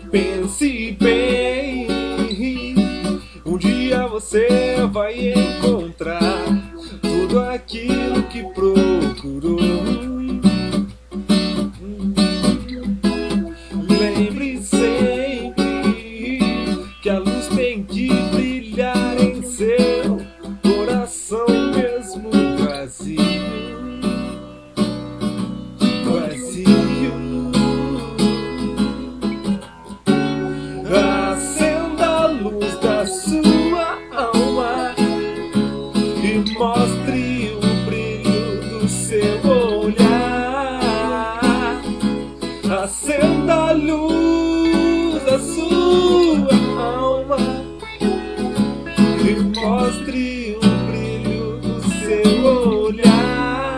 Pense bem, um dia você vai encontrar tudo aquilo que procurou. Lembre sempre que a luz tem que brilhar em seu coração mesmo vazio. Acenda a luz da sua alma e mostre o brilho do seu olhar. Acenda a luz da sua alma e mostre o brilho do seu olhar.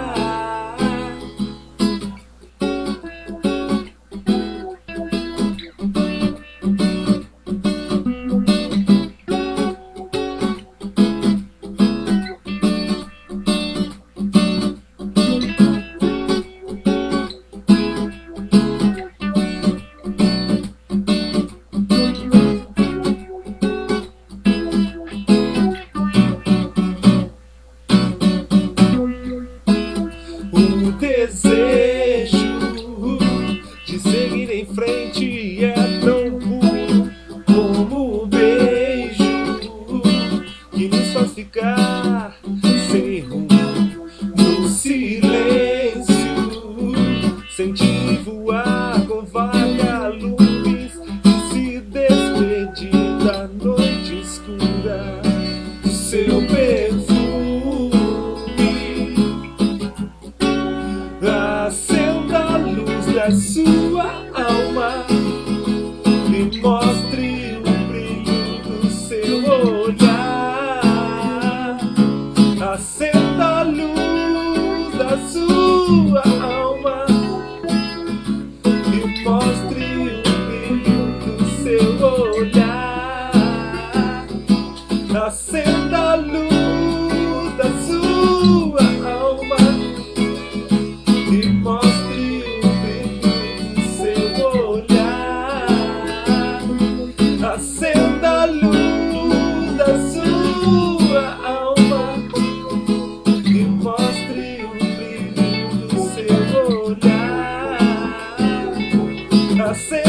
O desejo de seguir em frente é tão puro como um beijo que nos faz ficar sem rumo. No silêncio, sentir voar com vagalumes e se despedir da noite escura do seu perfume. Acenda a luz da sua alma e mostre o brilho do seu olhar. Acenda a luz da sua alma e mostre o brilho do seu olhar. Acenda a luz da sua alma e mostre o brilho do seu olhar. Acenda a luz da sua alma e mostre o brilho do seu olhar. Acenda